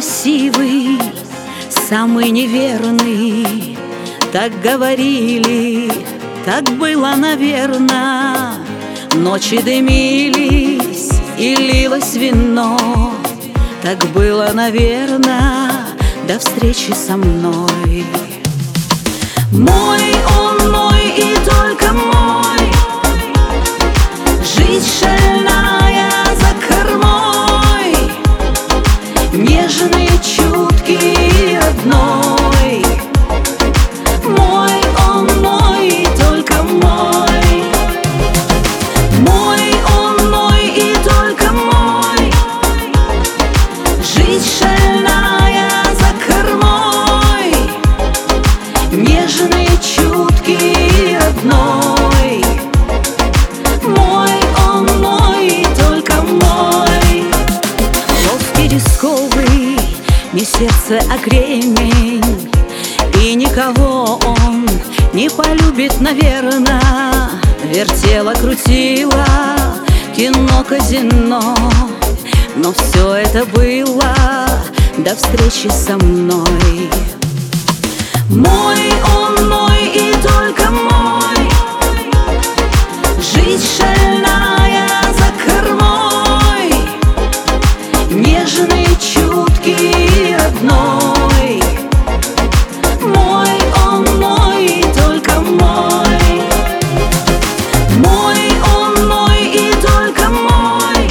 красивый, самый неверный. Так говорили, так было, наверно. Ночи дымились и лилось вино. Так было, наверно, до встречи со мной. Мой он мой и только мой. Жизнь шальная за кормой, нежный, чуткий, родной. Мой он мой и только мой. Мой он мой и только мой. Жизнь шальная за кормой, нежный, чуткий, родной. Мой он мой и только мой. Ловкий, рисковый, не сердце, а кремень. И никого он не полюбит, наверно. Вертела, крутила, кино, казино. Но все это было до встречи со мной. Мой он мой и только мой. Жизнь шальная за кормой, нежный, чуткий, родной. Мой он мой и только мой. Мой он мой и только мой.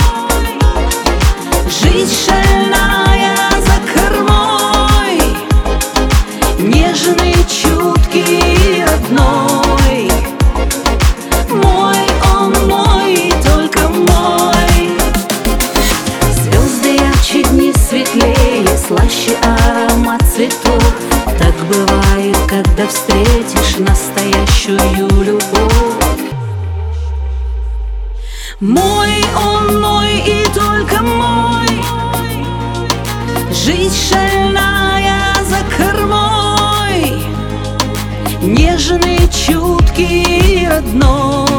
Жизнь шальная за кормой, нежный, чуткий, родной. Мой он мой и только мой. Звезды ярче, дни светлее, слаще аромат цветов. Так бывает, когда встретишь настоящую любовь. Мой он мой и только мой. Жизнь шальная за кормой, нежный, чуткий, родной.